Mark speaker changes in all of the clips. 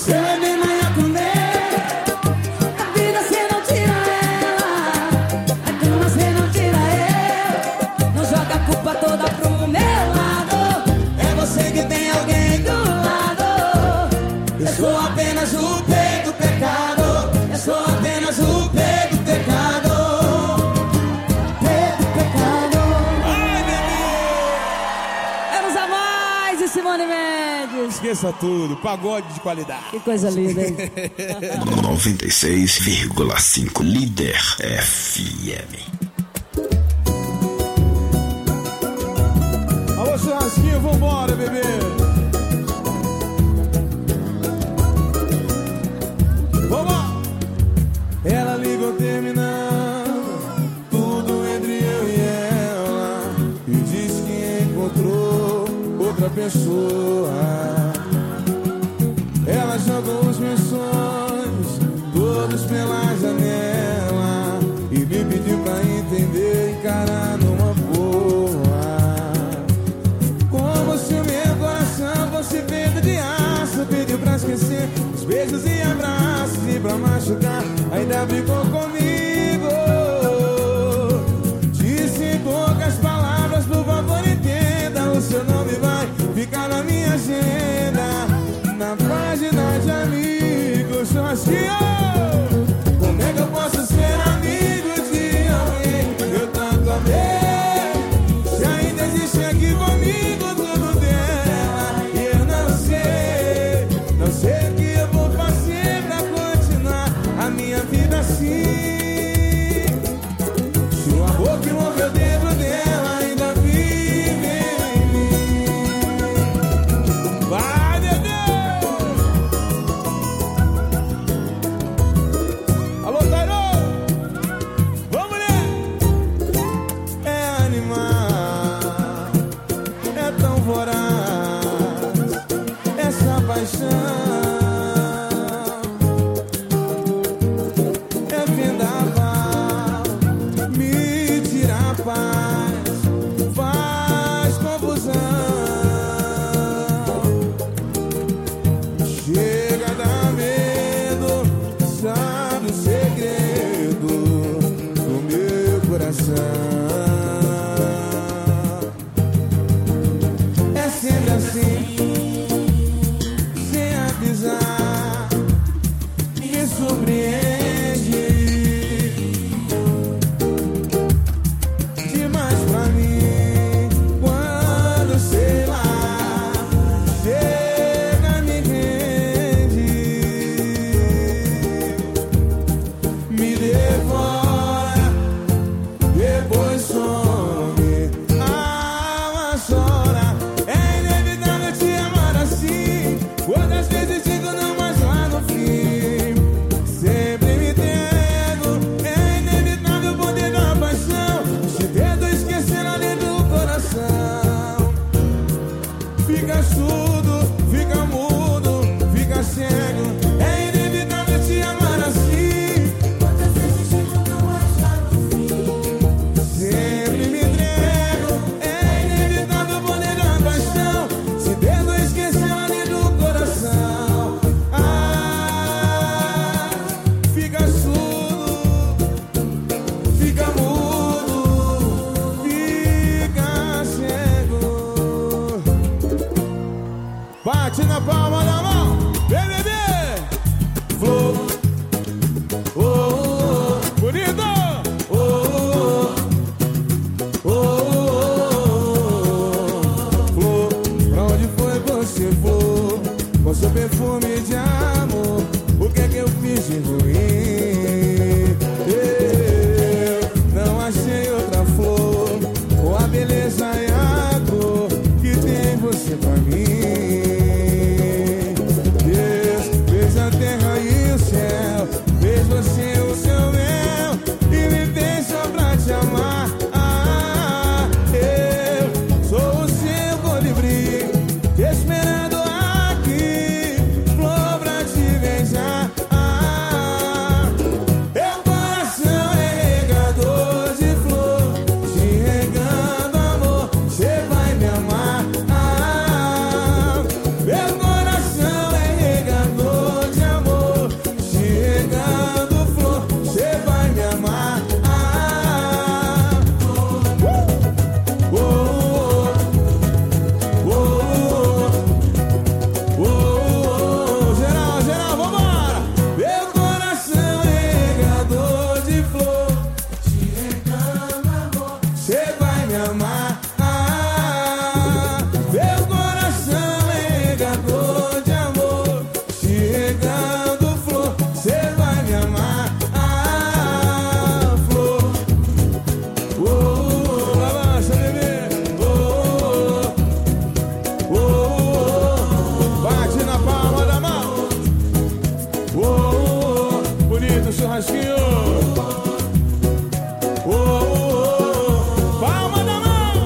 Speaker 1: Você vai ver amanhã comer. A vida cê não tira ela, a cama cê não tira eu. Não joga a culpa toda pro meu lado. É você que tem alguém do lado. Eu sou apenas o pei do pecado. Eu sou apenas o pei do pecado. Pei do pecado.
Speaker 2: Ai, bebê!
Speaker 1: Vamos a mais, e Simone Mendes.
Speaker 2: Esqueça tudo, pagode de qualidade.
Speaker 1: Que coisa linda, hein?
Speaker 3: 96,5 Líder FM.
Speaker 2: Alô, churrasquinho, vambora, bebê. Vamos! Ela ligou terminando tudo entre eu e ela e disse que encontrou outra pessoa. Ela jogou os meus sonhos todos pela janela e me pediu pra entender e encarar numa boa. Como se o meu coração fosse feito de aço, pediu pra esquecer os beijos e abraços e pra machucar ainda brigou comigo. Disse em poucas palavras, por favor entenda, o seu nome vai ficar na minha agenda, na página de amigos. Churrasquinho! Como é que eu posso ser amigo de alguém que eu tanto amei? Se ainda existe aqui comigo tudo dela e eu não sei o que eu vou fazer pra continuar a minha vida assim. Se o amor que morreu dentro dela ainda vive em mim. Vai, meu Deus! churrasquinho. Palma da mão.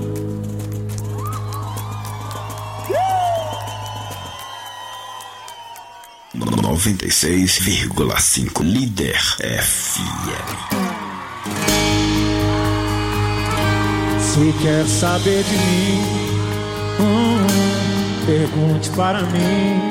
Speaker 3: 96,5 Líder FM.
Speaker 4: Se quer saber de mim, pergunte para mim.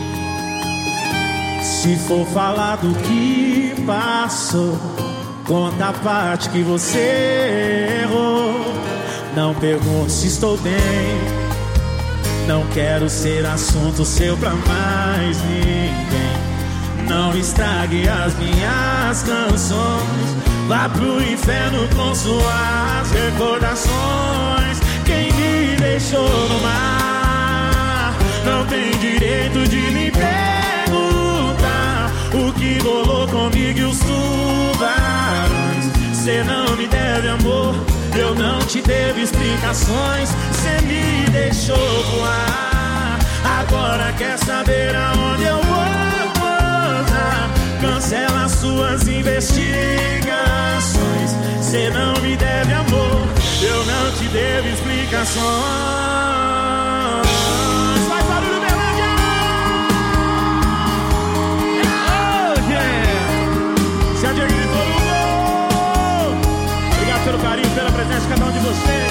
Speaker 4: Se for falar do que passou, conta a parte que você errou. Não pergunte se estou bem, não quero ser assunto seu pra mais ninguém. Não estrague as minhas canções, vá pro inferno com suas recordações. Quem me deixou no mar não tem direito de me perguntar o que rolou comigo e os tubarões. Cê não me deve amor, eu não te devo explicações. Cê me deixou voar, agora quer saber aonde eu vou pousar. Cancela suas investigações. Cê não me deve amor, eu não te devo explicações. Faz barulho, Berlândia! Oh, yeah! Se a Diego gritou no gol. Obrigado pelo carinho, pela presença de cada um de vocês.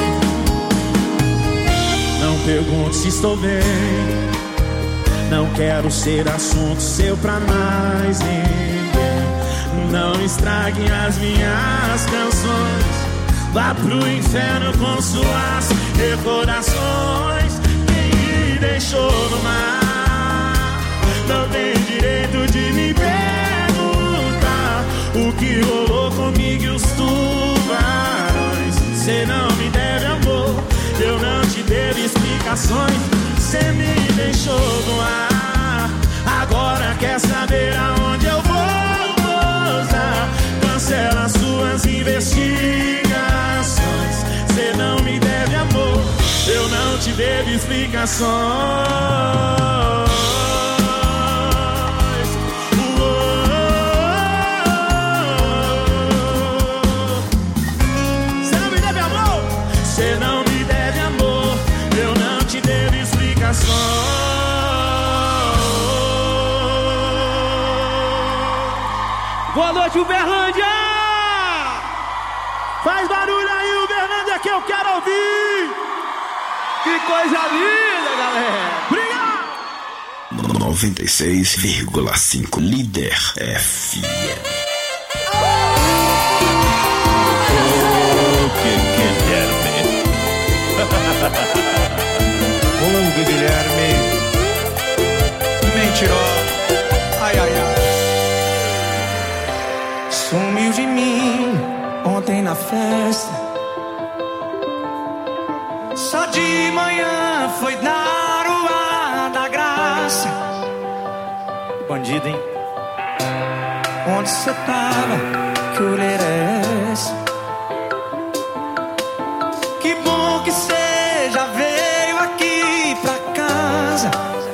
Speaker 4: Não pergunte se estou bem, não quero ser assunto seu pra mais ninguém. Não estrague as minhas canções, vá pro inferno com suas recordações. Quem me deixou no mar não tem direito de me perguntar o que rolou comigo e os tubarões. Cê não me deve amor, eu não te devo explicações. Cê me deixou no ar, agora quer saber aonde eu vou pousar. Cancela suas investigações. Cê não me deve amor, eu não te devo explicações. Cê não me deve amor, cê não me deve amor, eu não te devo explicações. Boa noite, Uberlândia! Faz barulho aí, Uberlândia, que eu quero ouvir! Que coisa linda, galera! Obrigado!
Speaker 3: 96,5 Líder FM.
Speaker 5: Guilherme, mentiroso, ai, ai, ai. Sumiu de mim ontem na festa, só de manhã foi dar o ar da graça. Bandido, hein? Onde cê tava? Que olheira é essa? Que bom que cê já veio aqui pra casa,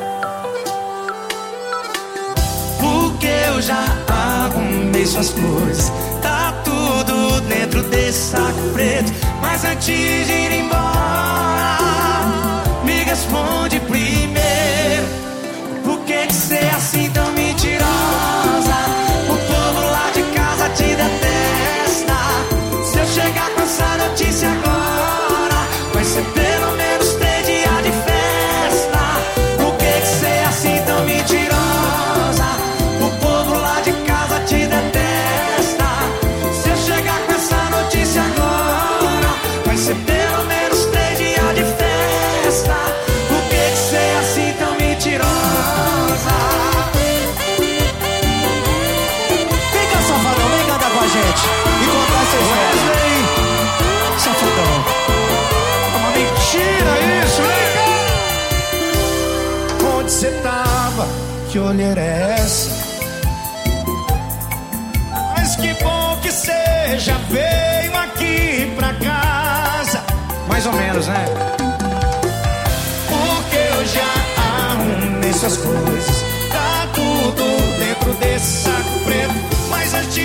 Speaker 5: porque eu já arrumei suas coisas, tá tudo dentro desse saco preto. Mas antes de ir embora, me responde primeiro, por que cê é assim tão mentirosa? O povo lá de casa te detesta. Se eu chegar com essa notícia agora, vai ser pelo menos 3 dias de festa. Por que cê é assim tão mentirosa? O povo lá de casa te detesta. Se eu chegar com essa notícia agora, vai ser pelo menos 3 dias de festa. Por que cê é assim tão mentirosa? Vem cá, safadão, vem cantar com a gente e contar essa história. Safadão, é uma mentira isso, vem cá. Onde cê tava? Que olheira é essa? Mas que bom que cê já veio aqui pra casa. Mais ou menos, né? Porque eu já arrumei suas coisas, tá tudo dentro desse saco preto. Mas antes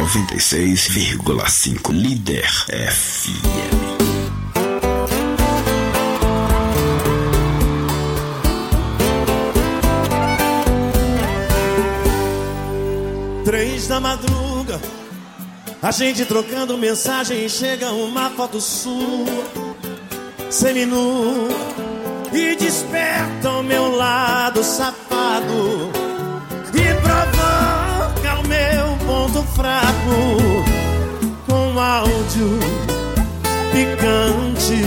Speaker 3: 96,5 Líder FM.
Speaker 4: 3 da madruga, a gente trocando mensagem e chega uma foto sua, seminua, e desperta o meu lado safado e provoca o meu ponto fraco com áudio picante,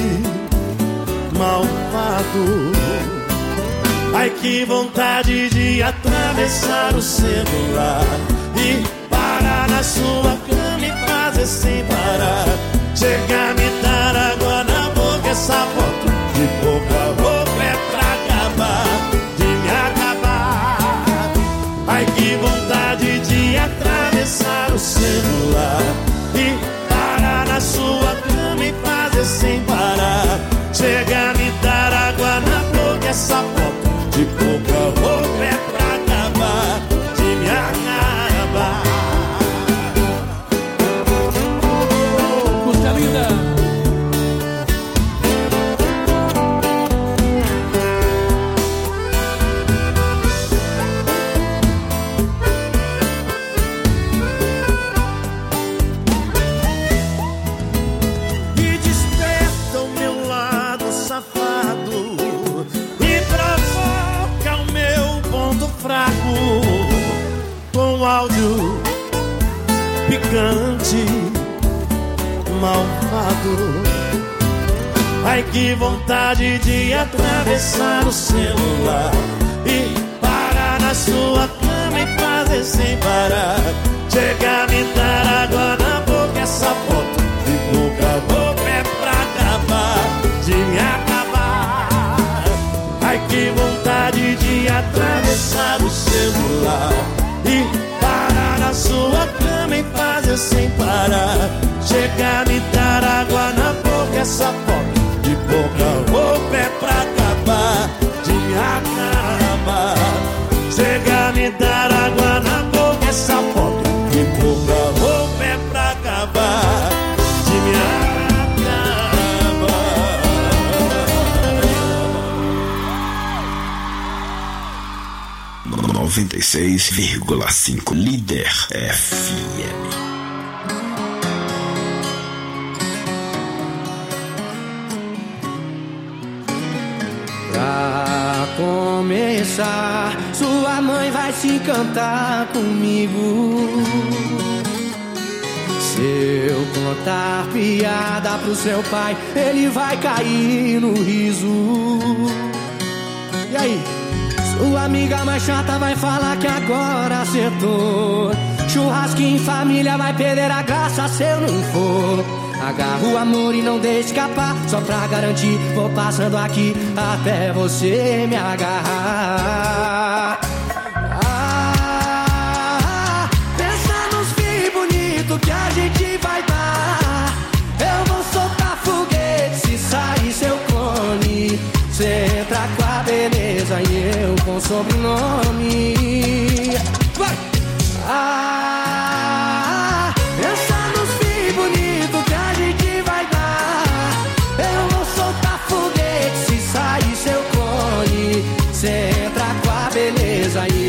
Speaker 4: malvado. Ai, que vontade de atravessar o celular e parar na sua cama e fazer sem parar. Chega a me dar água na boca, essa foto de boca a boca é pra acabar, de me acabar. Ai, que vontade de atravessar o celular e parar na sua cama e fazer sem parar. Chega a me dar água na boca, essa foto de boca a boca é pra acabar, de me acabar.
Speaker 6: Música linda.
Speaker 4: E desperta o meu lado safado e provoca o meu ponto fraco com áudio picante, malvado. Ai, que vontade de atravessar o celular e parar na sua cama e fazer sem parar. Chega a me dar água na boca, essa foto de boca a boca é pra acabar, de me acabar. Ai, que vontade de atravessar o celular e parar na sua cama e fazer sem parar. Chega a me dar água na boca, essa foto de boca a boca é pra acabar, de me acabar. Chega a me dar água na boca, essa foto de boca a boca é pra acabar, de me acabar.
Speaker 3: 96,5 Líder FM.
Speaker 5: Pra começar, sua mãe vai se encantar comigo. Se eu contar piada pro seu pai, ele vai cair no riso. E aí? Sua amiga mais chata vai falar que agora acertou. Churrasquinho em família vai perder a graça se eu não for. Agarra o amor e não deixe escapar, só pra garantir, vou passando aqui até você me agarrar. Pensa nos filhos bonitos que a gente vai dar. Eu vou soltar foguete se sair seu clone. Cê entra com a beleza e eu com sobrenome. Vai! Pensa nos filhos bonitos que a gente vai dar. Eu vou soltar foguete se sair seu clone. Cê entra com a beleza e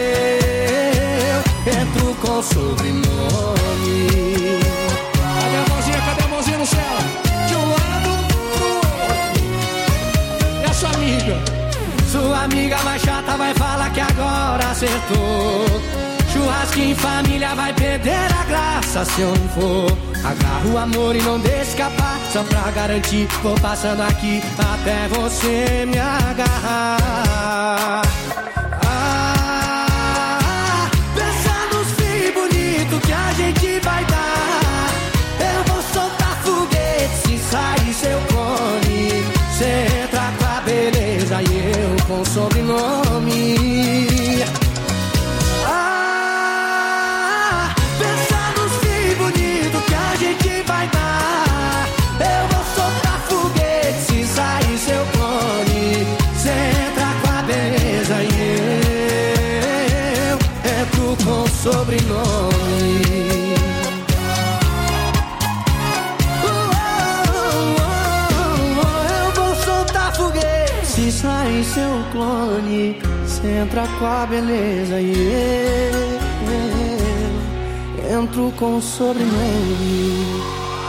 Speaker 5: eu entro com sobrenome.
Speaker 6: Cadê a mãozinha? Cadê a mãozinha no céu? De um lado pro outro. E a sua amiga?
Speaker 5: Sua amiga mais chata vai falar que agora acertou. Churrasquinho em família vai perder a graça se eu não for. Agarra o amor e não deixe escapar, só pra garantir, vou passando aqui até você me agarrar. Pensa nos filhos bonitos que a gente vai dar. Eu vou soltar foguete se sair seu clone. Cê entra com a beleza e eu com sobrenome. Pensa nos filhos bonitos que a gente vai dar. Eu vou soltar foguete se sair seu clone. Cê entra com a beleza e
Speaker 7: seu clone, cê entra com a beleza e eu entro com o sobrenome.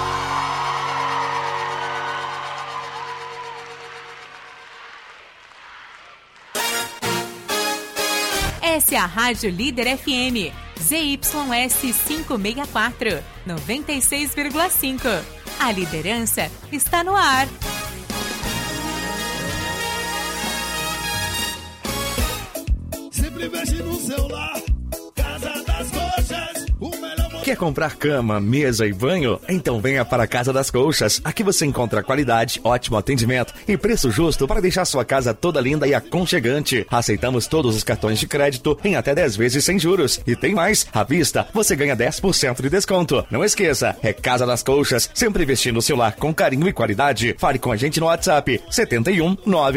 Speaker 8: Essa é a Rádio Líder FM, ZYS 564, 96,5. A liderança está no ar.
Speaker 9: Sempre mexe no celular, Casa das Coxas, o melhor.
Speaker 10: Quer comprar cama, mesa e banho? Então venha para a Casa das Coxas. Aqui você encontra qualidade, ótimo atendimento e preço justo para deixar sua casa toda linda e aconchegante. Aceitamos todos os cartões de crédito em até 10 vezes sem juros. E tem mais, à vista você ganha 10% de desconto. Não esqueça, é Casa das Coxas, sempre investindo no seu lar com carinho e qualidade. Fale com a gente no WhatsApp 71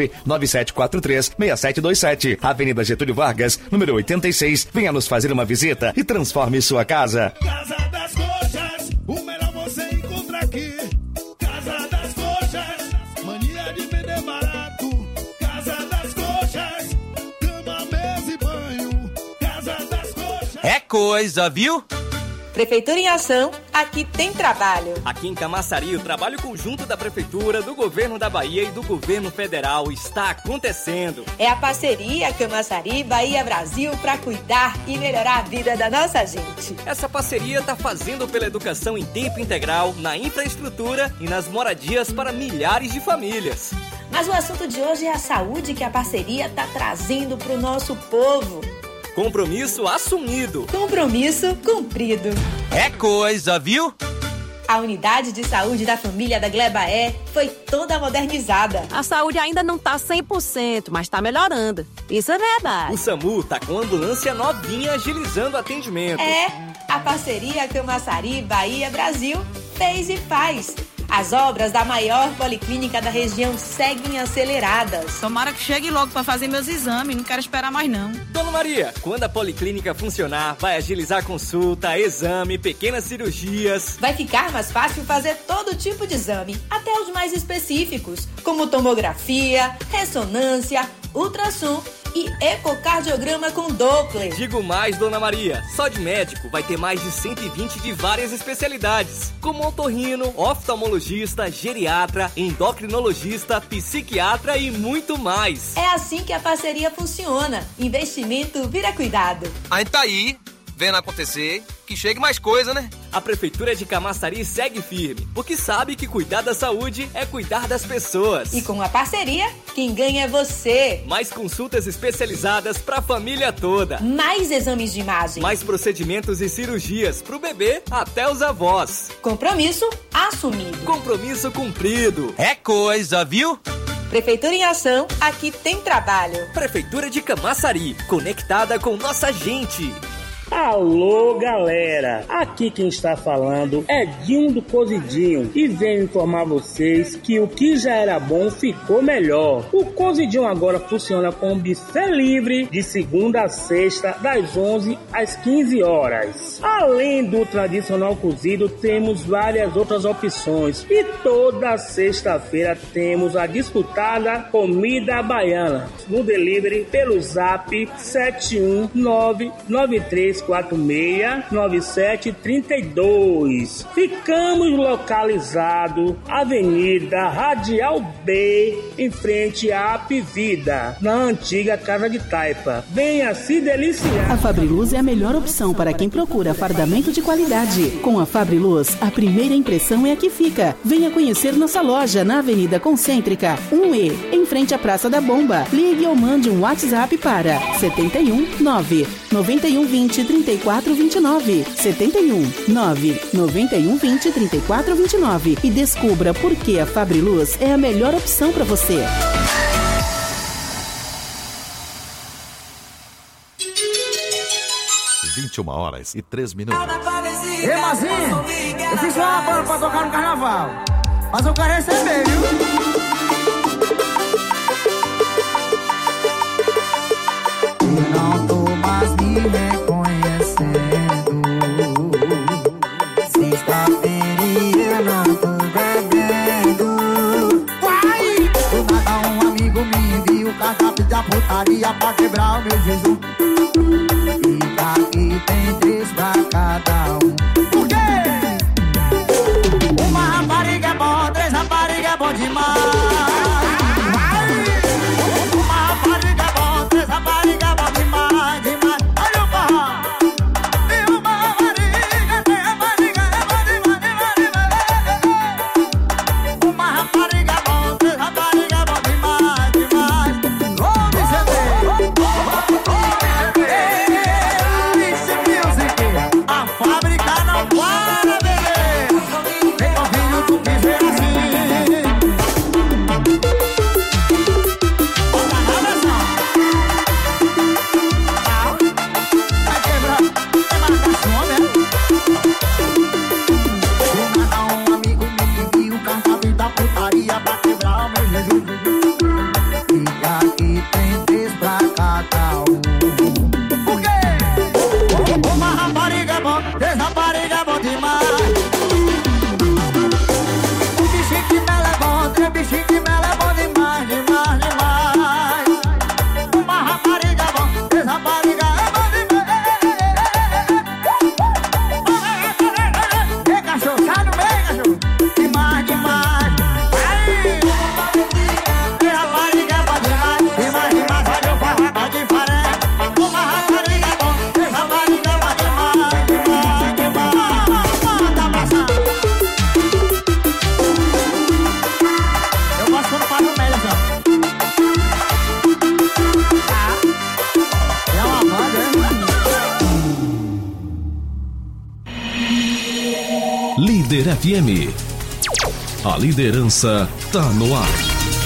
Speaker 10: 99743 6727, Avenida Getúlio Vargas, número 86. Venha nos fazer uma visita e transforme sua casa.
Speaker 9: Casa das Coxas, o melhor você encontra aqui. Casa das Coxas, mania de vender barato. Casa das Coxas, cama, mesa e banho. Casa das Coxas.
Speaker 5: É coisa, viu?
Speaker 11: Prefeitura em Ação, aqui tem trabalho.
Speaker 12: Aqui em Camaçari, o trabalho conjunto da Prefeitura, do Governo da Bahia e do Governo Federal está acontecendo.
Speaker 11: É a parceria Camaçari Bahia Brasil para cuidar e melhorar a vida da nossa gente.
Speaker 12: Essa parceria está fazendo pela educação em tempo integral, na infraestrutura e nas moradias para milhares de famílias.
Speaker 11: Mas o assunto de hoje é a saúde que a parceria está trazendo para o nosso povo.
Speaker 12: Compromisso assumido.
Speaker 11: Compromisso cumprido.
Speaker 5: É coisa, viu?
Speaker 11: A unidade de saúde da família da Glebaé foi toda modernizada.
Speaker 13: A saúde ainda não tá 100%, mas tá melhorando. Isso é verdade.
Speaker 12: O SAMU tá com ambulância novinha agilizando o atendimento.
Speaker 11: É, a parceria Camaçari Bahia Brasil fez e faz. As obras da maior policlínica da região seguem aceleradas.
Speaker 13: Tomara que chegue logo para fazer meus exames, não quero esperar mais não.
Speaker 12: Dona Maria, quando a policlínica funcionar, vai agilizar consulta, exame, pequenas cirurgias.
Speaker 11: Vai ficar mais fácil fazer todo tipo de exame, até os mais específicos, como tomografia, ressonância, ultrassom e ecocardiograma com Doppler.
Speaker 12: Digo mais, Dona Maria, só de médico vai ter mais de 120 de várias especialidades, como otorrino, oftalmologista, geriatra, endocrinologista, psiquiatra e muito mais.
Speaker 11: É assim que a parceria funciona. Investimento vira cuidado.
Speaker 5: Aí tá aí, vendo acontecer, que chegue mais coisa, né?
Speaker 12: A Prefeitura de Camaçari segue firme, porque sabe que cuidar da saúde é cuidar das pessoas.
Speaker 11: E com a parceria, quem ganha é você.
Speaker 12: Mais consultas especializadas para a família toda.
Speaker 11: Mais exames de imagem.
Speaker 12: Mais procedimentos e cirurgias pro bebê até os avós.
Speaker 11: Compromisso assumido.
Speaker 12: Compromisso cumprido.
Speaker 5: É coisa, viu?
Speaker 11: Prefeitura em Ação, aqui tem trabalho.
Speaker 12: Prefeitura de Camaçari, conectada com nossa gente.
Speaker 14: Alô, galera! Aqui quem está falando é Dinho do Cozidinho e venho informar vocês que o que já era bom ficou melhor. O Cozidinho agora funciona com buffet livre de segunda a sexta, das 11 às 15 horas. Além do tradicional cozido, temos várias outras opções e toda sexta-feira temos a disputada comida baiana no delivery pelo zap 71993469732. Ficamos localizados Avenida Radial B, em frente à Apivida, na antiga Casa de Taipa. Venha se deliciar.
Speaker 15: A Fabriluz é a melhor opção para quem procura fardamento de qualidade. Com a Fabriluz, a primeira impressão é a que fica. Venha conhecer nossa loja na Avenida Concêntrica 1E, em frente à Praça da Bomba. Ligue ou mande um WhatsApp para 71 9 91 20 34 29 71 9 91 20 34 29 e descubra por que a Fabriluz é a melhor opção para você.
Speaker 16: (21h03).
Speaker 17: Ei, Mazinho, eu fiz uma banda pra tocar no carnaval, mas eu quero receber, viu? Não tô mais me reconhecendo. Sexta-feira eu não tô bebendo. Vai! Do nada um amigo me enviou carta putaria pra quebrar o meu jejum. Fica aqui, tem 3 pra cada um. Por quê? Uma rapariga é bom, 3 rapariga é bom demais. Uma rapariga é bom, 3 rapariga é bom demais, demais. Olha o forró. E uma rapariga, 3 rapariga é bom demais, demais, demais. Uma rapariga é bom, 3 rapariga é bom demais, demais. Homem CD, Alice Music, a fábrica não para, bebê. Vem ouvindo tu que vê assim. Bota na versão. Vai quebrar, vai marcação, né? Vou mandar um amigo me pedir o cartão da putaria pra quebrar o meu jejum. Fica aqui, tem 3 pra cada um. Por quê? Uma rapariga é bom, 3 rapariga é bom demais. Um bichinho que mela é bom, 3 bichinhos que mela é bom demais, demais, demais. Uma rapariga é bom, 3 rapariga é bom demais. Ei, cachorro, sai no meio, cachorro. Demais, demais. Aí! 3 rapariga é bom demais, demais, demais. Olha o forró, tá diferente. Uma rapariga é bom, 3 rapariga é bom demais, demais, demais. Bota pra cima. Eu gosto quando faz no meio, assim, ó. É uma banda,
Speaker 16: Líder FM. A liderança tá no ar.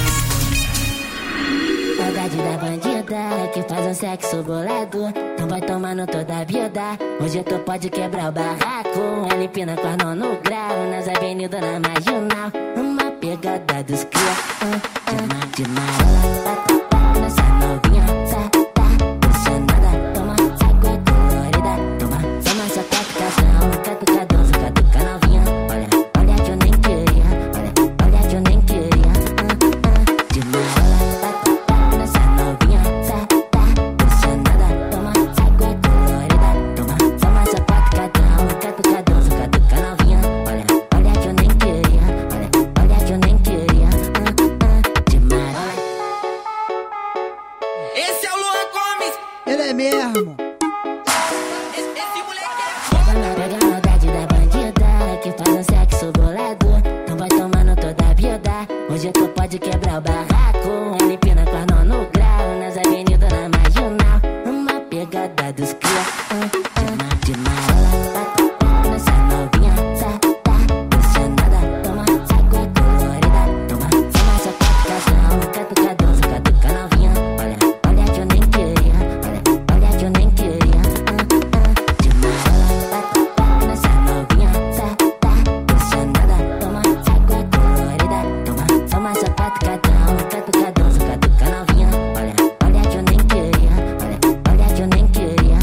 Speaker 18: Saudade da bandida que faz um sexo bolado. Não vai tomando toda a vida. Hoje tu pode quebrar o barraco. Ela empina com as mãos no grau. Nas avenidas na marginal. Uma pegada dos cria. De mala. Nessa novinha. Tá pressionada. Toma água colorida. Toma sua tatucação. Catucadão, catuca novinha. Olha que eu nem queria. Olha que eu nem queria. De mala. Nessa novinha. Tá pressionada. Toma água colorida. Toma sua tatucadão. Catucadão, catuca novinha. Olha que eu nem queria. Olha que eu nem queria. De mala.
Speaker 5: Esse é o Luan Gomes.
Speaker 17: Ele é mesmo.
Speaker 18: Pega a maldade da bandida que faz um sexo bolado. Não vai tomando toda a vida. Hoje tu pode quebrar o barraco. Ela empina com as mãos no grau. Nas avenidas na marginal. Uma pegada dos cria. De mala. Nessa novinha. Tá pressionada. Toma água colorida. Toma sua tatucação. Catucadão, catuca novinha. Olha que eu nem queria. Olha que eu nem queria. De mala. Nessa novinha. Tá pressionada. Toma água colorida. Toma sua tatucadão. Catucadão, catuca novinha. Olha que eu nem queria. Olha que eu nem queria.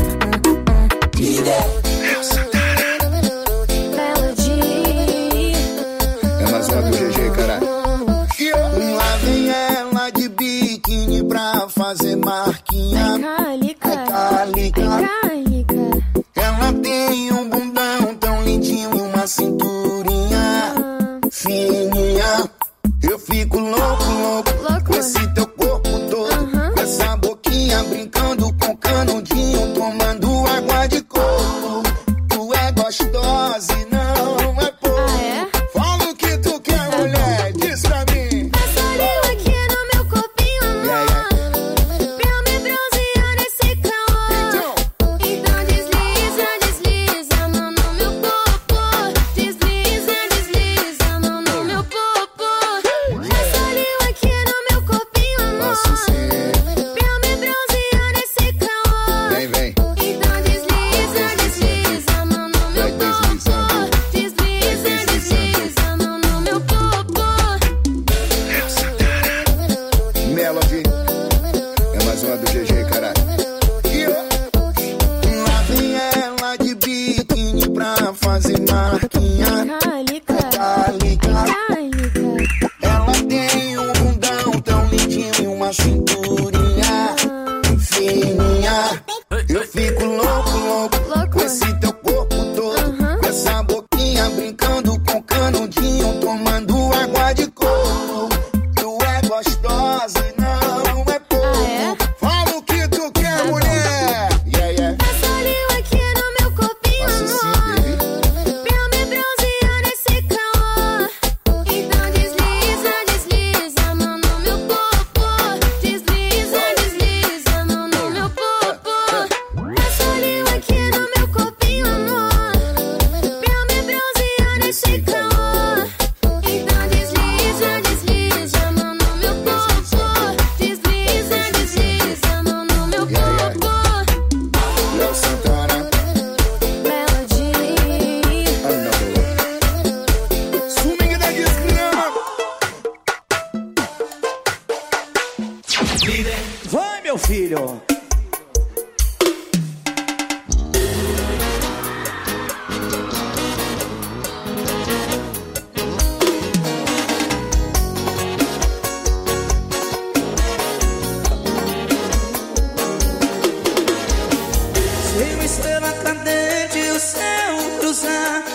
Speaker 19: É mais uma do GG, caralho. Lá vem ela de biquíni pra fazer marquinha. Calica. Ela tem um bundão tão lindinho e uma cinturinha fininha. Eu fico louco com esse teu corpo todo. Com essa boquinha brincando com canudinho. Tomando água de coco. Tu é gostosa e não é pouco. Fala o que tu quer, mulher, diz pra mim.
Speaker 1: Passarinho aqui no meu copinho, amor. Pra eu me bronzear nesse calor. Então desliza, desliza a mão no meu popô. Desliza, desliza a mão no meu popô. Passarinho aqui no meu copinho, amor. Pra eu me bronzear nesse calor.
Speaker 19: Vem.
Speaker 1: Então desliza, desliza a mão no meu popô. Desliza, desliza a mão no meu popô.
Speaker 19: Melody. É mais uma do GG, caralho. Lá vem ela de biquíni pra fazer marquinha. Calica. Ela tem um bundão tão lindinho e uma cinturinha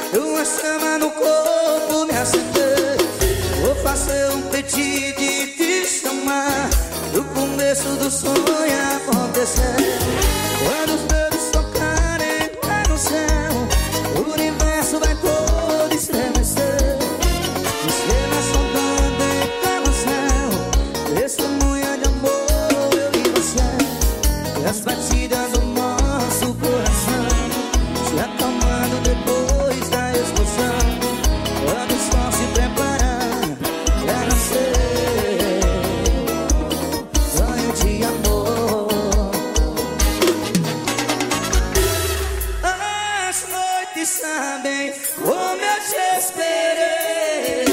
Speaker 5: uma chama no corpo me acender. Vou fazer um pedido de te chamar. No começo do sonho acontecer. Quando os dedos tocarem lá no céu, o universo vai todo estremecer. Estrelas sondando em no céu, testemunha de amor, eu e você. E as batidas do nosso coração se acalmando depois da explosão. Quando o sol se preparar pra nascer, sonho de amor. As noites sabem como eu te esperei.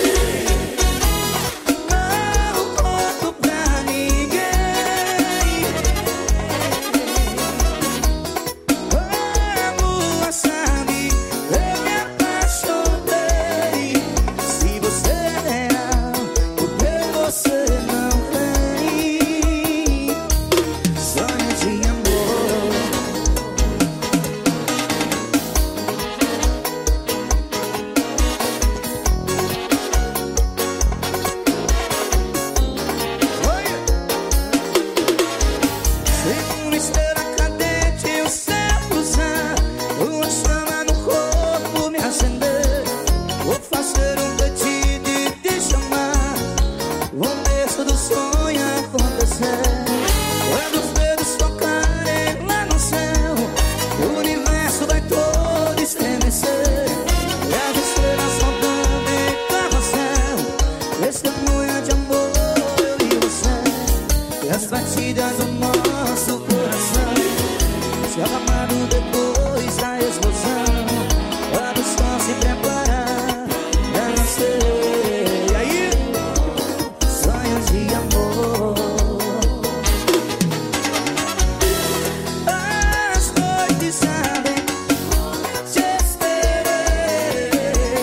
Speaker 5: Não conto pra ninguém. A lua sabe, eu me apaixonei. Se você é real, por que você não vem? Sonho de amor. Sem uma esteira cadente, o céu cruzar, uma chama no corpo me acender. Vou fazer um pedido e te chamar. O começo do sonho acontecer. Quando os dedos tocarem lá no céu, o universo vai todo estremecer. E as estrelas sondando em carrossel, testemunha de amor, eu e você. E as batidas do nosso coração se acalmando depois da explosão. Quando o sol se preparar pra nascer. E aí? Sonho de amor. As noites sabem, te esperei.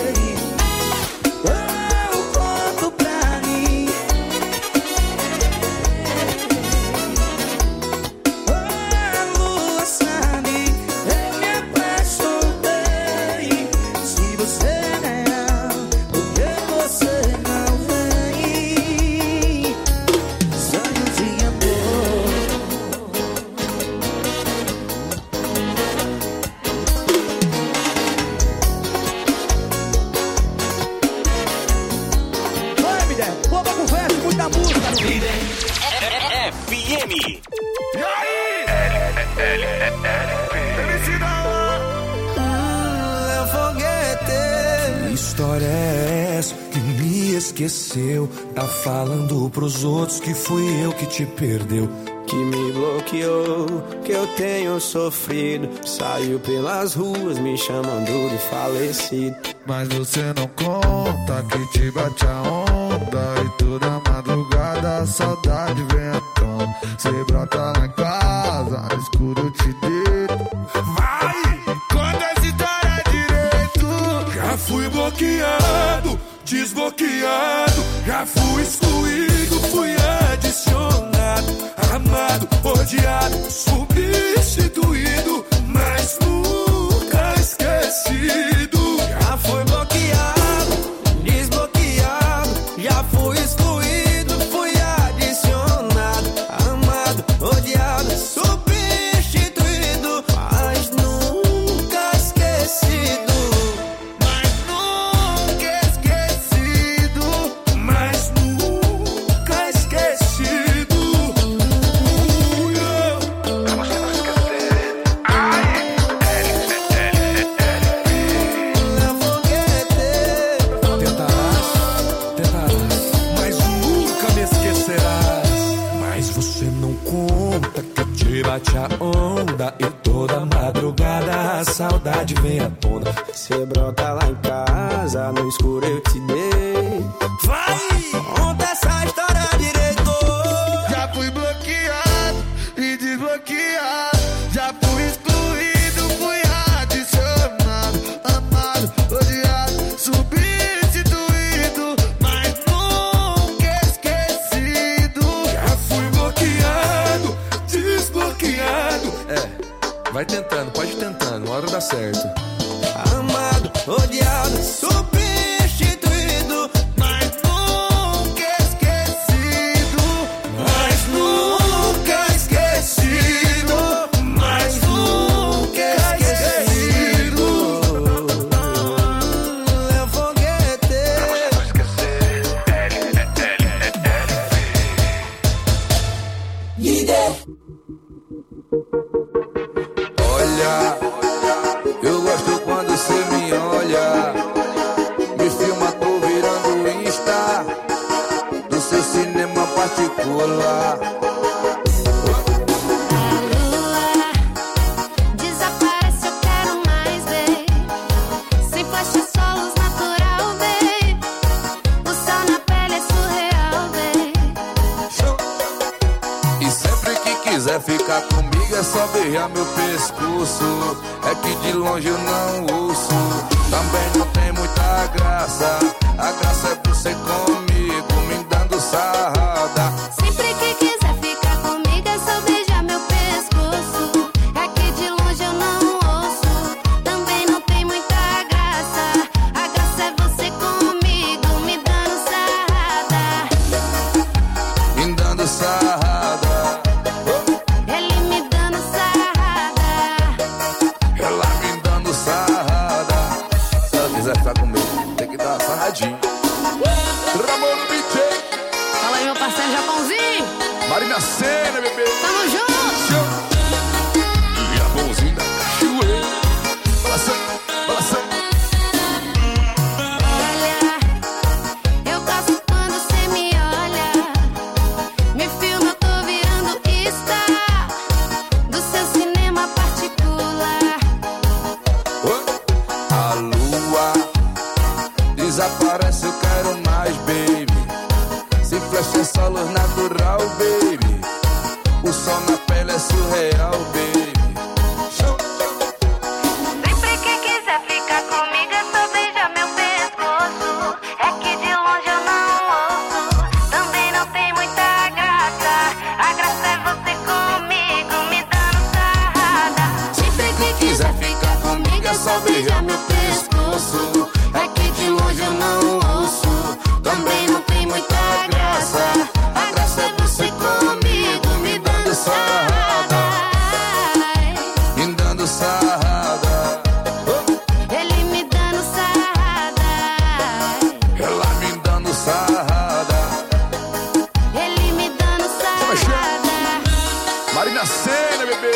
Speaker 5: Eu conto pra mim. A lua sabe, eu me apaixonei. Se você é real, por que você não vem? Sonho de amor.
Speaker 17: Vai, Midé, boa conversa, muita música.
Speaker 20: FM.
Speaker 17: E aí?
Speaker 5: É foguete. Que história é essa que me esqueceu? Tá falando pros outros que fui eu que te perdeu.
Speaker 21: Que me bloqueou, que eu tenho sofrido. Saiu pelas ruas me chamando de falecido.
Speaker 2: Mas você não conta que te bate a onda. E toda madrugada a saudade vem à tona. Cê brota lá em casa, no escuro eu te deito.
Speaker 9: Vai, conta essa história direito. Já fui bloqueado, desbloqueado. Já fui excluído, fui adicionado. Amado, odiado, substituído, mas nunca esquecido.
Speaker 5: Já fui bloqueado, desbloqueado. Já fui excluído, fui adicionado. Amado, odiado, substituído, mas nunca esquecido.
Speaker 9: Mas nunca esquecido, mas nunca esquecido.
Speaker 5: Mas nunca me esquecerás. Mas você não conta que eu te bate a onda. E toda madrugada a saudade vem à tona.
Speaker 21: Cê brota lá em casa, no escuro eu te dei.
Speaker 5: Vai, conta essa história direito.
Speaker 2: Já fui bloqueado e desbloqueado. Já fui excluído, fui adicionado. Amado, odiado, substituído, mas nunca esquecido.
Speaker 5: Já fui bloqueado, desbloqueado.
Speaker 22: Vai tentando, pode ir tentando, uma hora dá certo.
Speaker 5: Amado, odiado, substituído, mas nunca esquecido, mas nunca esquecido, mas nunca esquecido. Eu foguetei.
Speaker 1: Líder.
Speaker 20: Olha, eu gosto quando você me olha, me filma, tô virando Insta do seu cinema particular.
Speaker 22: Desaparece, eu quero mais, babe. Sem flash, só luz natural, babe. O céu na pele é surreal, babe.
Speaker 20: E sempre que quiser ficar comigo é só beijar meu pescoço. É que de longe eu não ouço, também não tem muita graça. A graça é você comigo, me dando sarrada.
Speaker 22: Sempre que quiser ficar comigo é só beijar meu pescoço. É que de longe eu não ouço, também não tem muita graça. A graça é você comigo, me dando sarrada.
Speaker 20: Me dando sarrada.
Speaker 22: Ele me dando sarrada.
Speaker 20: Ela me dando sarrada. Se ela quiser ficar comigo, tem que dar uma sarradinha. Ramon no BJ.
Speaker 22: Fala aí, meu parceiro Japãozinho.
Speaker 20: Marina Sena, bebê.
Speaker 22: Tamo junto.
Speaker 20: Japãozinho da cachoeira. Balançando, balançando.
Speaker 22: Eu gosto quando cê me olha, me filma, eu tô virando Insta do seu cinema particular.
Speaker 20: A lua desaparece, eu quero mais, baby. Se flash é só luz natural, baby. O sol na pele é surreal, baby.
Speaker 22: Sempre que quiser ficar comigo é só beijar meu pescoço. É que de longe eu não ouço, também não tem muita graça. A graça é você comigo, me dando sarrada. Sempre que quiser ficar comigo é só beijar meu pescoço. É que de longe eu não ouço, também não tem muita graça. A graça é você comigo, me dando sarrada.
Speaker 20: Me dando sarrada.
Speaker 22: Ele me dando sarrada.
Speaker 20: Ela me dando sarrada.
Speaker 22: Ele me dando sarrada.
Speaker 20: Marina Sena, bebê.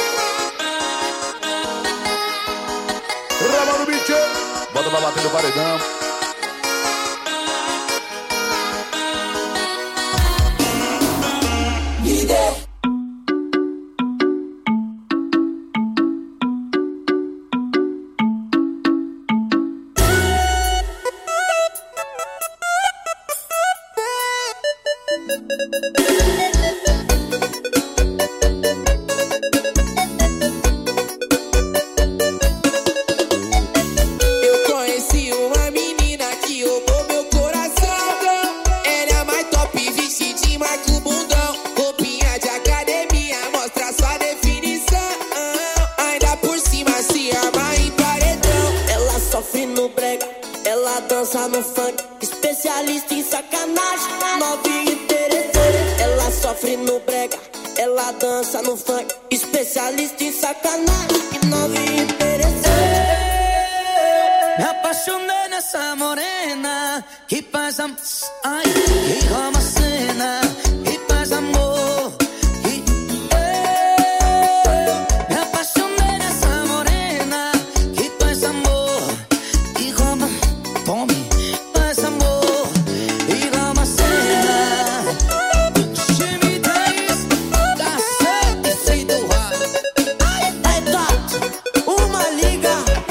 Speaker 20: Ramon no BJ. Bota pra bater no paredão.
Speaker 1: Líder.
Speaker 5: Eu conheci uma menina que roubou meu coração. Ela é a mais top, vestidinha, marca o bundão. Roupinha de academia, mostra sua definição. Ainda por cima se arma em paredão.
Speaker 23: Ela sofre no brega, ela dança no funk, especialista em sacanagem, novinha interessante. Ela sofre no brega, ela dança no funk, especialista em sacanagem, novinha interessante.
Speaker 5: Me apaixonei nessa morena que faz amor, ai, que rouba a cena, que faz amor. Me apaixonei nessa morena que faz amor, que rouba, tome, faz amor, e rouba a cena. Time 10 da 106 do rádio.
Speaker 23: Ai, Tato, uma liga.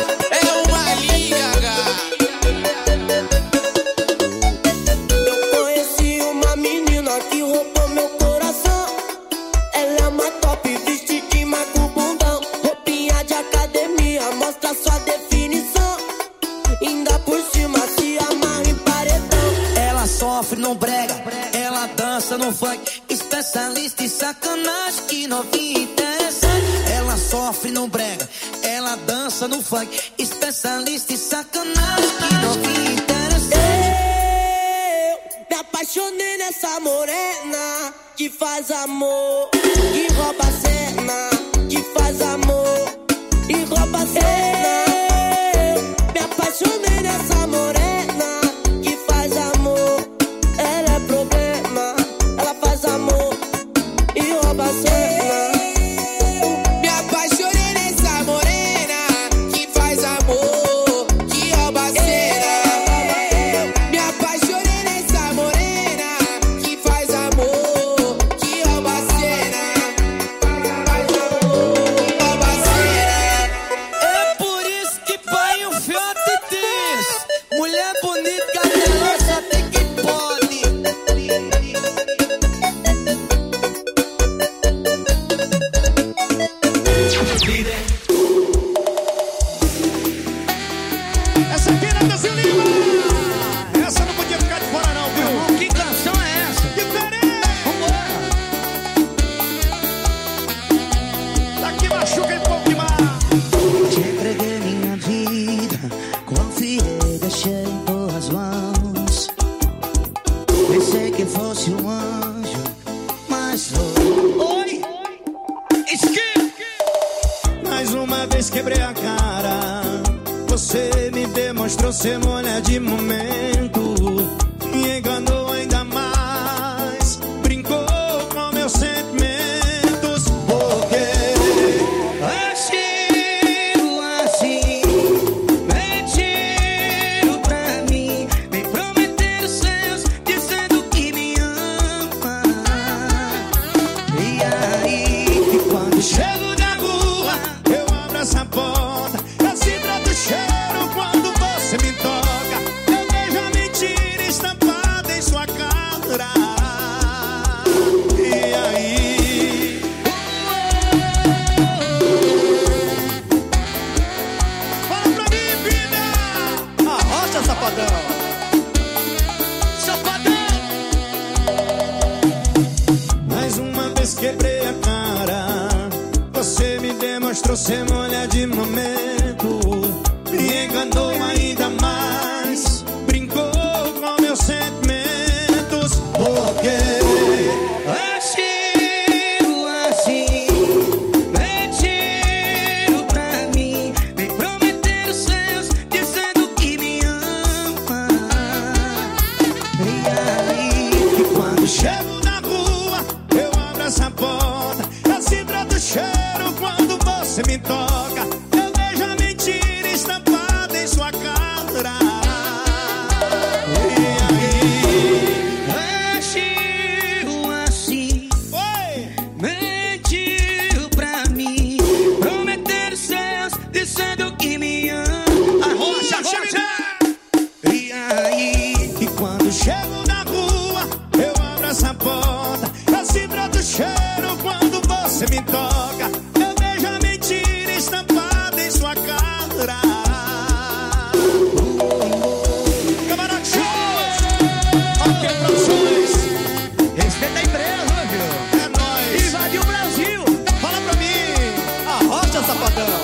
Speaker 23: Eu conheci uma menina que roubou meu coração. Ela é uma top, vestidinha, marca o bundão. Roupinha de academia, mostra sua definição. Ainda por cima se amarra em paredão.
Speaker 5: Ela sofre no brega, ela dança no funk, especialista em sacanagem, que novinha interessante. Ela sofre no brega, ela dança no funk, especialista
Speaker 23: saliste sacanagem que novinha interessante. Eu me apaixonei nessa morena que faz amor, que rouba a cena, que faz amor e rouba a cena. Eu me apaixonei nessa morena que faz amor. Ela é problema, ela faz amor e rouba a cena. Me apaixonei nessa morena que faz amor, que rouba a cena. Me apaixonei nessa morena que faz amor, que rouba a cena. Rouba a cena. É por isso que pai um fiote diz: mulher bonita, ela só tem que pode.
Speaker 9: Essa aqui é Brasil Lima. Essa não podia ficar de fora não, viu?
Speaker 17: Que canção é essa?
Speaker 9: Diferente.
Speaker 17: Vambora.
Speaker 9: Daqui machuca e pouco demais.
Speaker 17: Te entreguei minha vida, confiei, deixei em boas mãos. Pensei que fosse um anjo, mas foi. Oi!
Speaker 2: Mais uma vez quebrei a cara. Você me demonstrou ser mulher de momento. Me enganou ainda mais. Brincou com meus sentimentos. Porque
Speaker 23: Agiu assim, mentiu pra mim, me prometeu seus, dizendo que me ama.
Speaker 2: E aí, quando chego na rua, eu abro essa porta. Eu sinto o cheiro quando você me toca. Eu vejo a mentira estampada em sua cara. E aí, fala pra mim, vida!
Speaker 9: Arrocha, safadão.
Speaker 2: Mais uma vez quebrei a cara. Você me demonstrou ser mulher de momento. Me enganou ainda mais. Brincou com meus sentimentos. Porque
Speaker 23: Agiu assim, mentiu pra mim, me prometeu seus, dizendo que me ama.
Speaker 2: E aí, quando chego na rua, eu abro essa porta. Eu sinto o cheiro quando você me toca. Eu vejo a mentira estampada em sua cara. E aí,
Speaker 23: Agiu assim,
Speaker 2: oi!
Speaker 23: mentiu pra mim, prometeu seus, dizendo que me ama.
Speaker 9: Arrocha, arrocha.
Speaker 23: E aí,
Speaker 2: E quando chego na rua, eu abro essa porta. Eu sinto o cheiro quando você me toca. Eu vejo a mentira estampada em sua cara. Camarada Shows! Ok, produções!
Speaker 9: Respeita a empresa, viu?
Speaker 2: É nóis!
Speaker 9: Invadiu o Brasil.
Speaker 2: Fala pra mim!
Speaker 9: Arrocha, safadão.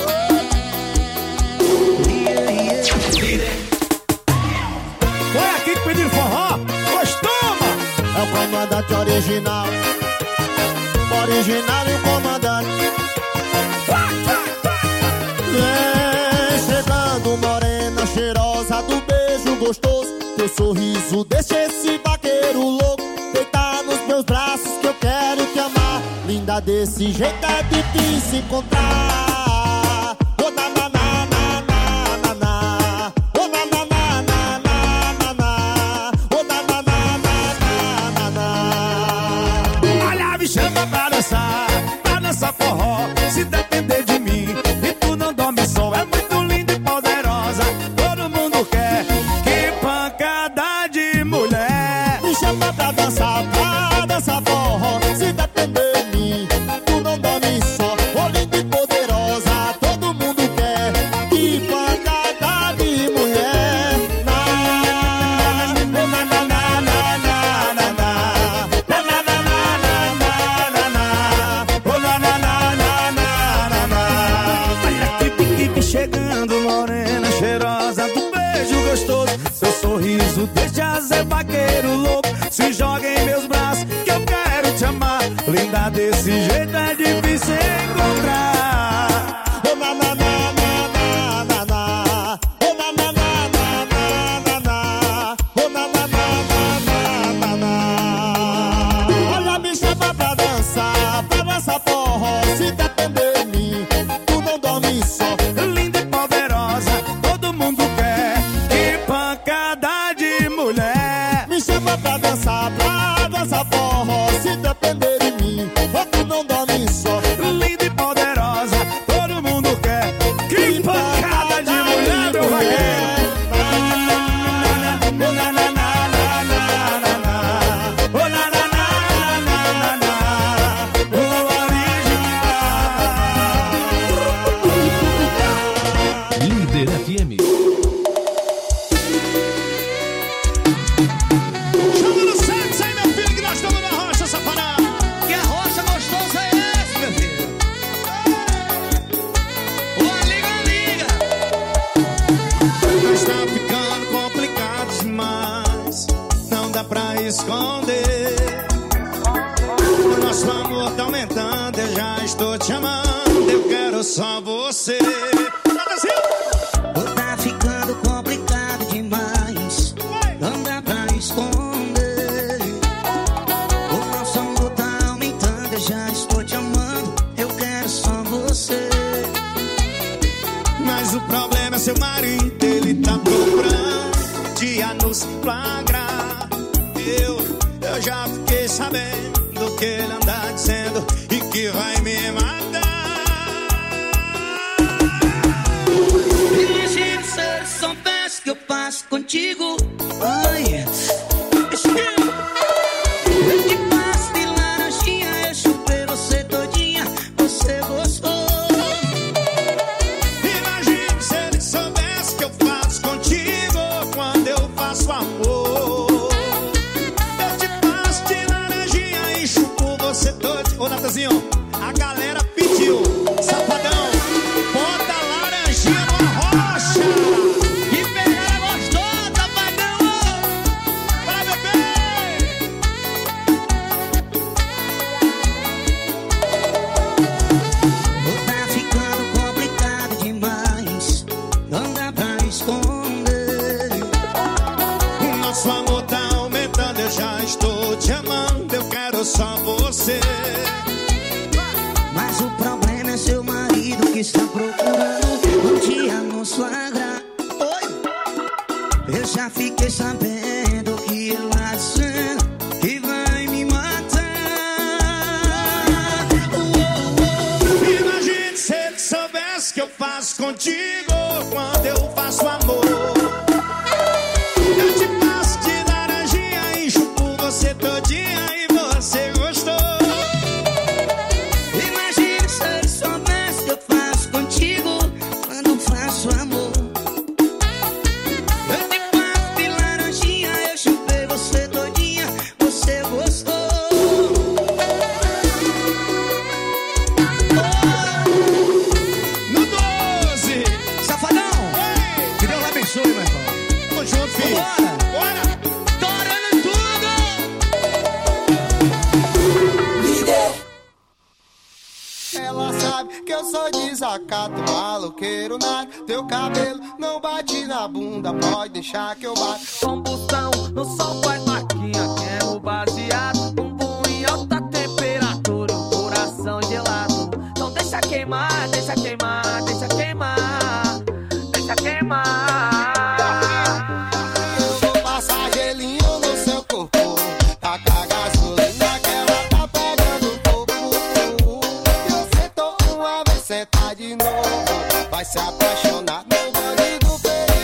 Speaker 2: Foi aqui que pediram forró? Pois toma!
Speaker 17: é o comandante original. Original e o comandante. Vem chegando morena cheirosa do beijo gostoso. Teu sorriso deixa esse vaqueiro louco. Deitar nos meus braços que eu quero te amar. Linda desse jeito é difícil encontrar. Oh, na, na, na, na, na, na, na. Oh, na, na, na, na, na, na, na. Oh, na, na, na, na, na, na.
Speaker 2: Olha, me chama pra dançar forró. Se depender de mim e tu não dorme só. É muito linda e poderosa. Todo mundo quer. Que pancada de mulher.
Speaker 17: Me chama pra dançar forró. Se depender de mim, tu não dorme só. Oh, linda e poderosa.
Speaker 2: deixe a ser vaqueiro louco. Se joga em meus braços que eu quero te amar. Linda desse jeito é difícil encontrar. Oh, na, na, na, na, na, na, na. Oh, na, na, na, na, na, na, na. Oh, na, na, na, na, na, na, na. Olha a bicha pra dançar forró. Se depender de mim, tu não dorme só. Linda e poderosa, todo mundo quer. Que pancada de mulher. Me chama pra dançar forró. Se depender de mim, tu não dorme só. Linda e poderosa, todo mundo quer. Que pancada de mulher, meu vaqueiro.
Speaker 16: Líder FM.
Speaker 9: Chama no sexo aí, meu filho, que nós estamos na rocha, safadão.
Speaker 5: Que a rocha gostosa é esse, meu filho? Ô, liga.
Speaker 2: Mas tá ficando complicado demais. Não dá pra esconder. O nosso amor tá aumentando. Eu já estou te amando. Eu quero só você.
Speaker 5: Tá ficando complicado demais. Não dá pra esconder. O nosso amor tá aumentando. Eu já estou te amando. Eu quero só você.
Speaker 2: Mas o problema é seu marido. Ele tá procurando dia nos flagrar. Eu já fiquei sabendo que ele anda dizendo e que vai me matar.
Speaker 5: Imagina se eu soubesse que eu faço contigo. Ai, eu te passo de laranjinha. Eu chupei você todinha. Você gostou.
Speaker 2: Imagina se ele soubesse que eu faço contigo quando eu faço amor. Eu te passo de laranjinha e chupo você todo. Ô, Natanzinho, a galera pediu. Safadão, bota laranjinha numa rocha.
Speaker 5: Que pegada gostosa, safadão.
Speaker 2: Pra beber.
Speaker 5: Tá ficando complicado demais. Não dá pra esconder.
Speaker 2: O nosso amor tá aumentando. Eu já estou te amando. Eu quero só você.
Speaker 5: Mas o problema é seu marido que está procurando um dia nos flagrar. Oi, eu já fiquei sabendo que ele lá dizendo que vai me matar.
Speaker 2: Imagine se ele soubesse que eu faço contigo quando eu faço amor. Eu te passo de laranjinha e chupo você todinha e você gostou.
Speaker 5: Imagina se ele soubesse que eu faço contigo quando faço amor. Eu te passo de laranjinha, eu chupei você todinha, você gostou.
Speaker 2: No 12.
Speaker 5: Safadão,
Speaker 2: Que Deus abençoe, meu irmão. Tamo junto, filho. Bora.
Speaker 5: Torando tudo.
Speaker 3: Ela sabe que eu sou desacato, maloqueiro nada. Teu cabelo não bate na bunda, pode deixar que eu bato.
Speaker 4: Combustão, no sol faz marquinha, quero baseado. Bumbum em alta temperatura, um coração gelado. Então deixa queimar, deixa queimar, deixa queimar, deixa queimar.
Speaker 3: Eu vou passar gelinho no seu corpo, tacar gasolina que ela tá pegando fogo. Eu sentou uma vez, senta de novo, vai se apaixonar, meu bandido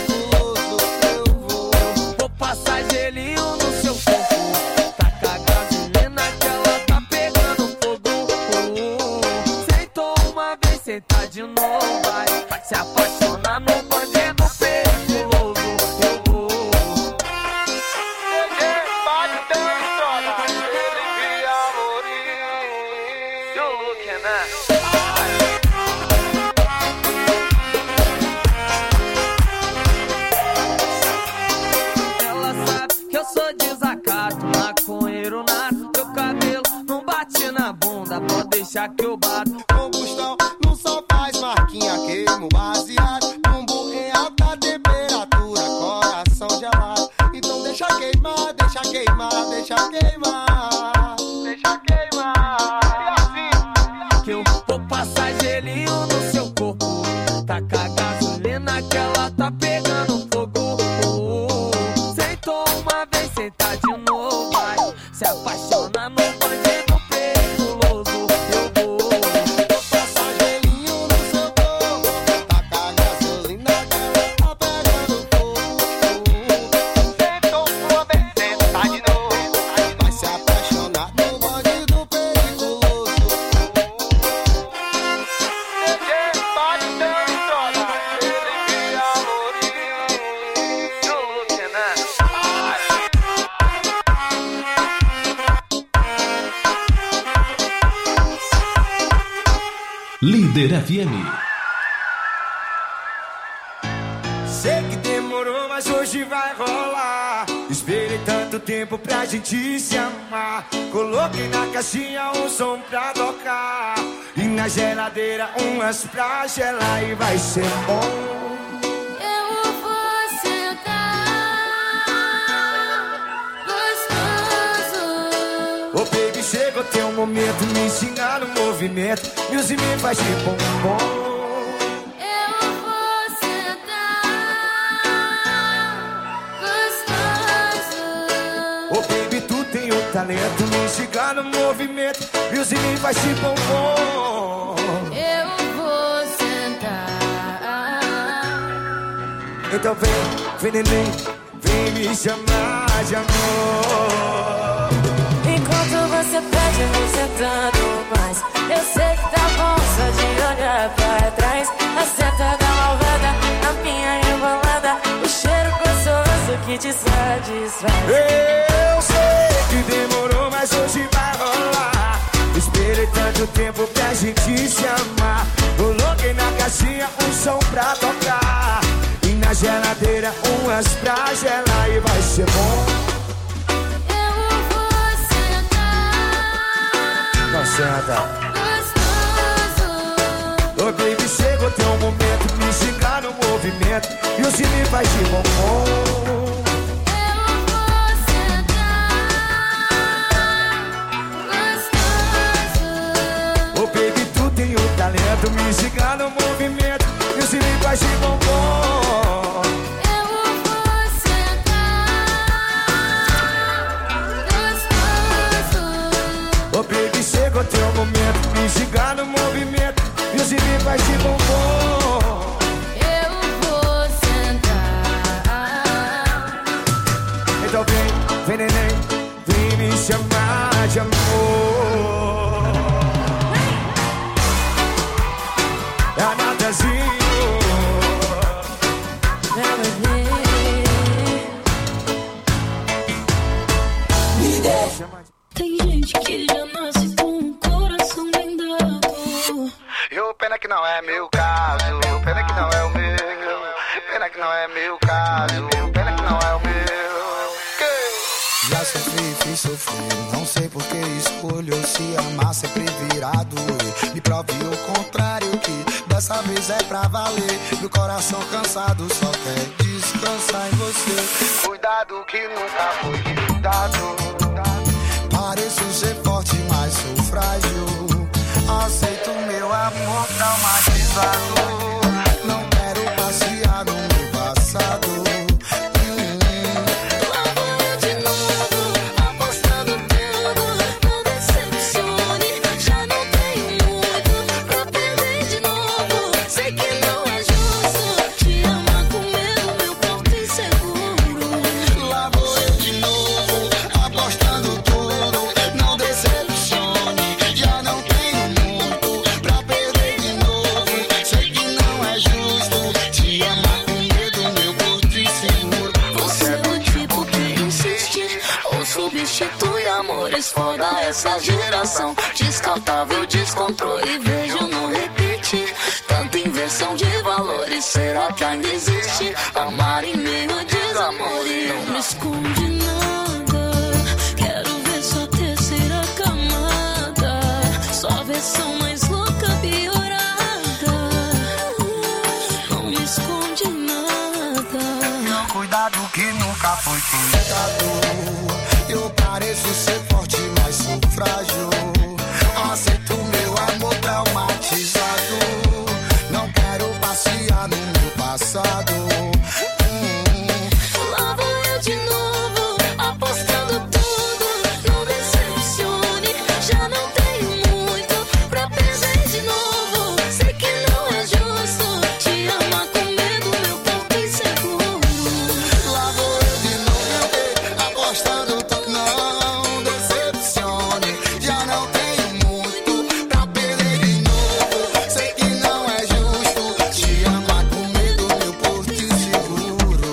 Speaker 3: perigoso. Eu vou
Speaker 4: passar gelinho no seu corpo, tacar gasolina. deixa que eu bato.
Speaker 3: Combustão no sol faz marquinha, queimo baseado. Bumbum em alta temperatura, coração gelado. Então deixa queimar, deixa queimar, deixa queimar. Deixa queimar.
Speaker 4: Que eu vou passar gelinho no seu corpo. Taca gasolina que ela tá pegando fogo. Sentou uma vez, senta de novo, vai. Se apaixona no bandido perigoso. Eu vou
Speaker 3: passar gelinho no seu corpo. Taca gasolina que ela tá pegando fogo. Sentou uma vez, senta de novo, vai se apaixonar no bandido perigoso.
Speaker 16: Líder FM.
Speaker 21: Sei que demorou, mas hoje vai rolar. Esperei tanto tempo pra gente se amar. Coloquei na caixinha um som pra tocar. E na geladeira umas pra gelar. E vai ser bom.
Speaker 22: Eu vou sentar gostoso.
Speaker 21: Ô baby, chegou teu momento. Me ensinar no movimento. Music me faz de bombom. Talento, me chegar no movimento. E os me faz de bombom.
Speaker 22: Eu vou sentar.
Speaker 21: Então vem neném, vem me chamar de amor.
Speaker 22: Enquanto você pede, eu vou sentando mais. Eu sei que tá bom só de olhar pra trás. A seta da malvada, a minha rebolada. O cheiro gostoso que te satisfaz.
Speaker 21: Eu sei que demorou, mas hoje vai rolar. Esperei tanto tempo pra gente se amar. Coloquei na caixinha um som pra tocar. E na geladeira umas pra gelar. E vai ser bom.
Speaker 22: Eu vou sentar
Speaker 21: Não senta.
Speaker 22: gostoso.
Speaker 21: Ô baby, chegou teu momento. Me chegar no movimento. E o me faz de bombom. Talento, me chegar no movimento. E os me faz de bombom.
Speaker 22: Eu vou sentar gostoso.
Speaker 21: Ô baby, chegou teu momento. Me chegar no movimento. E os me faz de bombom.
Speaker 22: Eu vou sentar.
Speaker 21: Então vem neném, vem me chamar de amor. É a Natazinho.
Speaker 22: Tem gente que já nasce com um coração bem dado.
Speaker 3: E o pena que não é meu caso. Pena que não é o meu. Pena que não é meu caso. Pena que não é o meu.
Speaker 19: Já sofri, fiz sofrer. Não sei por que escolho se amar sempre virado. Me prove o contrário que dessa vez é pra valer. Meu coração cansado só quer descansar em você.
Speaker 3: Cuidado que nunca foi cuidado.
Speaker 19: Pareço ser forte, mas sou frágil. Aceito meu amor traumatizado. Não quero passear no meu passado.
Speaker 22: Foda essa geração, descartável, descontrole, vejo no repetir. Tanta inversão de valores, será que ainda existe? Amar em meio a desamor e não me esconde nada. Quero ver sua terceira camada, só versão
Speaker 19: soldado que nunca foi soldado. Eu pareço ser forte, mas sou frágil. Aceito meu amor traumatizado. Não quero passear no meu passado.
Speaker 1: Lá vou eu de novo, apostando tudo. Não decepcione, já não tenho muito pra perder de novo. Sei que não é justo te amar com medo, meu corpo inseguro.
Speaker 19: Lá vou eu de novo, apostando tudo. Não decepcione, já não tenho muito pra perder de novo. Sei que não é justo te amar com medo, meu porto inseguro.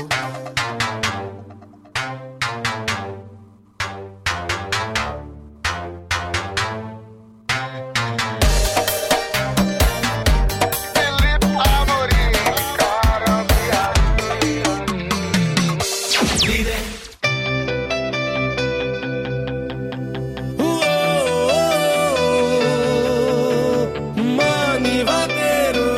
Speaker 21: Mani vaqueiro,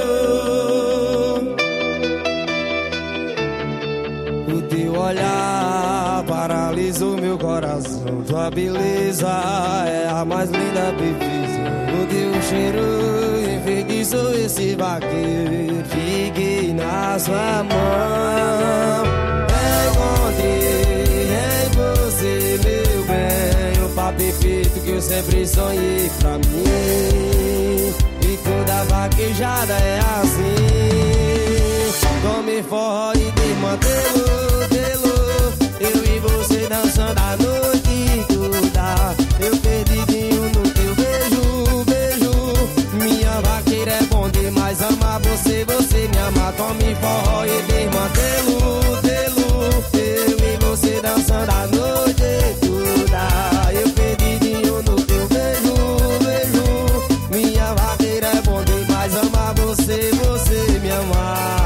Speaker 21: o teu olhar paralisou meu coração. Tua beleza é a mais linda bebida. O teu cheiro enfeitiçou esse vaqueiro. Fiquei na sua mão. Encontrei em você, meu bem, o par perfeito que eu sempre sonhei pra mim. E toda vaquejada é assim. Tome forró e desmantelo, eu e você dançando a noite toda. Eu perdidinho no teu beijo. Minha vaqueira é bom demais amar você, você me ama. Tome forró e desmantelo, eu e você dançando a noite toda. Eu perdidinho no teu beijo. Minha vaqueira é bom demais amar você, você me amar.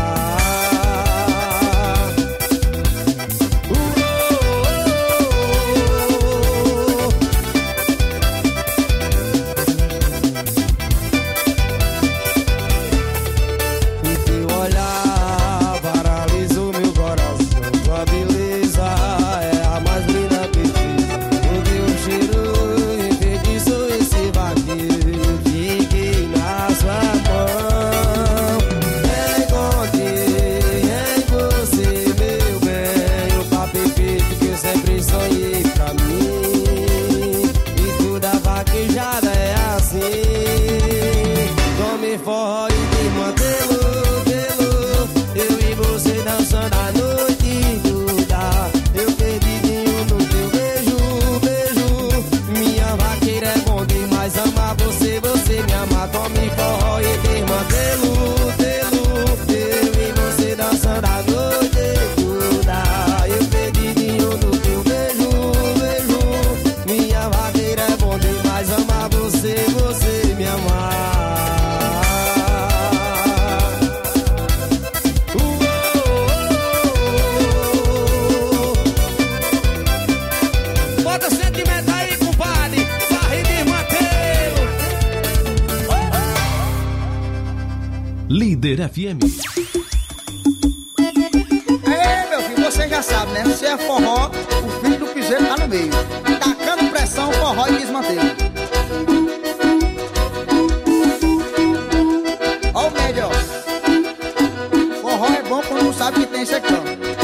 Speaker 21: O teu olhar paralisou meu coração. Tua beleza é a mais linda pedida. O teu cheiro enfeitiçou esse vaqueiro. Fiquei na sua mão. Encontrei em você, meu bem, o par perfeito que eu sempre sonhei pra mim. E toda vaquejada é assim. Tome forró e desmantelo, eu e você dançando a noite toda. Eu perdidinho no teu beijo. Minha vaqueira é bom demais amar você, você me ama. Tome forró e desmantelo, eu e você dançando a noite toda. Eu perdidinho no teu beijo. Minha vaqueira é bom demais amar você, você me amar. Bota sentimento aí, compadre. Varre de mantelo.
Speaker 16: Líder FM.
Speaker 17: É, meu filho, você já sabe, né? Se é forró, o filho do piseiro tá no meio. Tacando pressão, forró e desmantelo. Ó o médio, ó. Forró é bom quando não sabe que tem secão.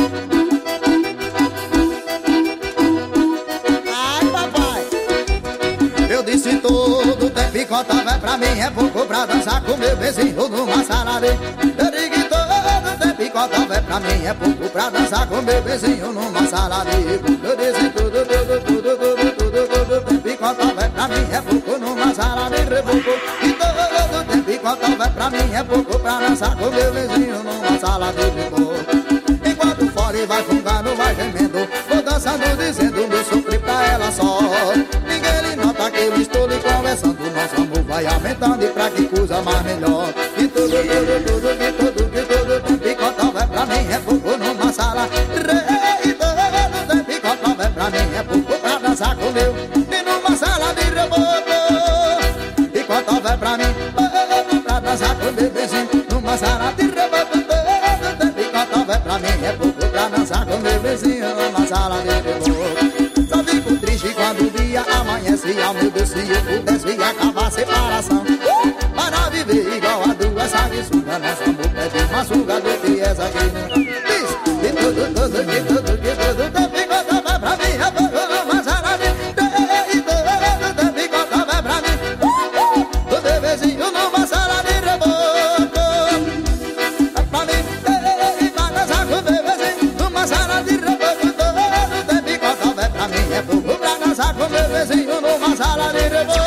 Speaker 17: Ai, papai. Eu disse tudo, tem picota, vai pra mim, é pouco pra dançar com meu vizinho numa sala de... Eu digo todo, tem picota, vai pra mim, é pouco pra dançar com meu vizinho numa sala de... Eu disse tudo, tem picota, vai pra mim, é pouco numa sala de reboco. E todo, tem picota, vai pra mim, é pouco pra dançar com meu vizinho numa sala de reboco. Enquanto fora vai fungando, vai gemendo, vou dançando dizendo meu sofri pra ela só. Ninguém lhe nota que eu estou lhe conversando, nosso amor vai aumentando e pra que coisa mais melhor. E tudo, tem picota, vai pra mim, é pouco numa sala. E todo, tem picota, vai pra mim, é pouco pra dançar com meu. E numa sala de reboco, picota, vai pra mim, pra dançar com meu vizinho. Numa sala de reboco, tem picota, vai pra mim,
Speaker 6: mim é pouco pra dançar com meu vizinho numa sala de reboco. Só fico triste quando o dia amanhece. Ao meu Deus, se eu pudesse acabar a separação, para viver igual a duas sanguessugas. Nosso amor pede uma suga do que essa aqui não diz. Que tudo tempo enquanto vai pra mim é pouco numa sala de reboco. Todo tempo enquanto vai pra mim o meu vizinho numa sala de reboco. Pra mim pra dançar com o meu vizinho numa sala de reboco. Todo tempo enquanto vai pra mim é pouco pra dançar com o meu vizinho numa sala de reboco.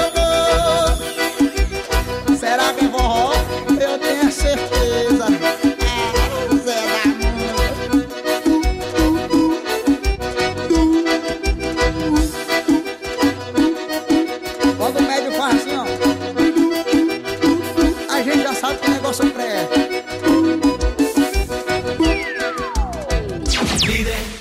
Speaker 6: Será que forró? Eu tenho certeza. Zé da quando o médio faz assim, ó, a gente já sabe que o negócio é pré.
Speaker 5: Líder